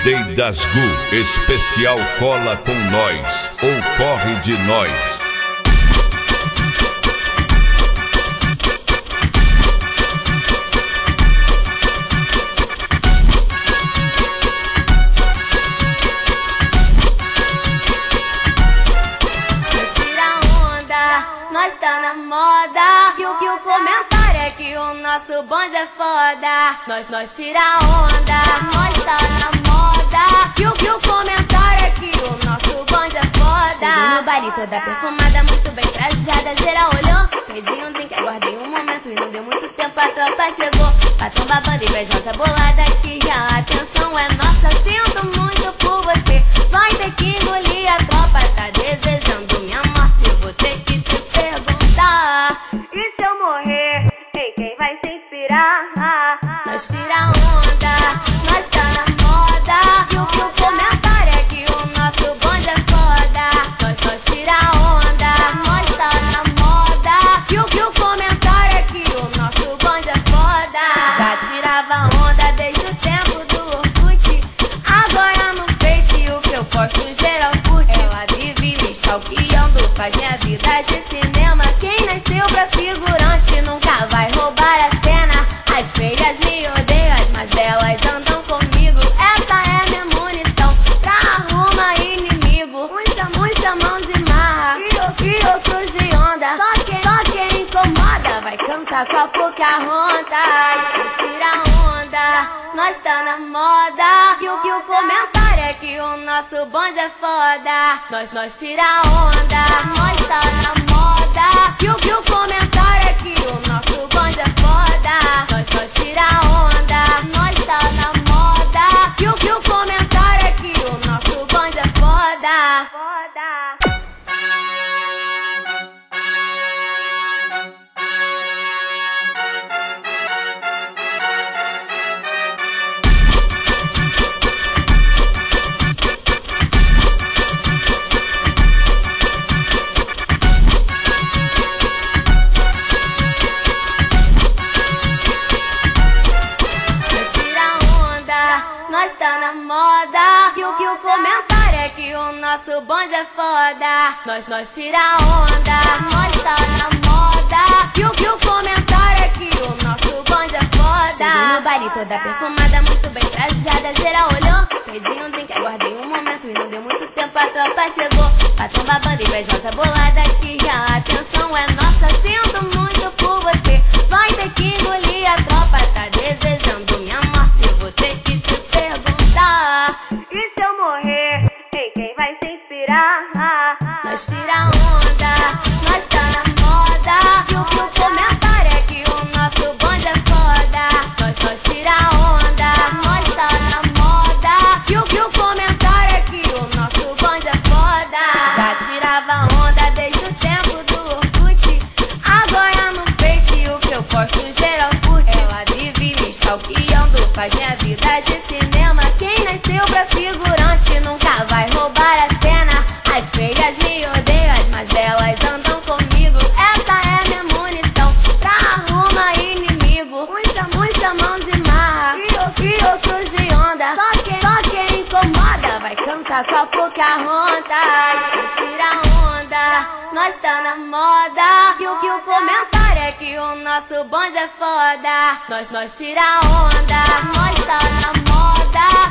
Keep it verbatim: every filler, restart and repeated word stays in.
Day das Gu, especial cola com nós, ou corre de nós. Nós tira onda, nós tá na moda. E o que o comentário é que o nosso bonde é foda. Nós, nós tira onda, nós tá na moda. E o que o comentário é que o nosso bonde é foda. Cheguei no baile toda perfumada, muito bem trajada. Geral olhou, pedi um drink, aguardei um momento e não deu muito tempo, a tropa chegou. Patrão babando, invejosa bolada, que a atenção é nossa. Sinto muito por você, vai ter que engolir. A tropa tá desejando minha morte, vou ter que te perguntar: e se eu morrer, em quem vai se inspirar? Nós tira onda, nós tá na moda. E o que o comentário é que o nosso bonde é foda. Nós, nós tira onda, nós tá na moda. E o que o comentário é que o nosso bonde é foda. Já tirava onda desde o tempo do Orkut. Agora no Face o que eu posto geral curte. Ela vive me stalkeando, faz minha vida de cinema. Quem nasceu pra figurante nunca vai roubar a cena. As feias me odeiam, as mais belas andam comigo. Essa é minha munição pra arrumar inimigo. Uns chamam de marra e outros de onda. Só quem, só quem incomoda vai cantar com a Pocahontas. Nós tira onda, nós tá na moda. E o que o comentário é que o nosso bonde é foda. Nós, nós tira onda, nós tá na moda. E o que o comentário é que o nosso bonde é foda. Nós, nós tira onda, nós tá na moda. E o que o comentário é que o nosso bonde é foda. Foda. Nós tá na moda. E o que o comentário é que o nosso bonde é foda. Nós, nós tira onda, nós tá na moda. E o que o comentário é que o nosso bonde é foda. Cheguei no baile toda perfumada, muito bem trajada. Geral olhou, pedi um drink, aguardei um momento e não deu muito tempo, a tropa chegou. Patrão babando, invejosa bolada, que a atenção é nossa. Sinto muito por você, vai ter que engolir. A tropa tá desejando minha morte, vou ter que te perguntar: e se eu morrer, em quem vai se inspirar? Nós tira onda, nós tá na moda. E o que o comentário é que o nosso bonde é foda. Nós, nós tira onda, nós tá na moda. E o que o comentário é que o nosso bonde é foda. Já tirava onda desde o tempo do Orkut. Agora no Face o que eu posto geral curte. Ela vive me stalkeando, faz minha vida de cinema. Quem nasceu pra figurante nunca vai roubar a cena. As feias me odeiam, as mais belas andam comigo. Essa é minha munição pra arrumar inimigo. Uns chamam de marra e outros de onda. Só quem, só quem incomoda vai cantar com a Pocahontas. Nós tira onda, nós tá na moda. E o que o comentário é que o nosso bonde é foda. Nós, nós tira onda, nós tá na moda.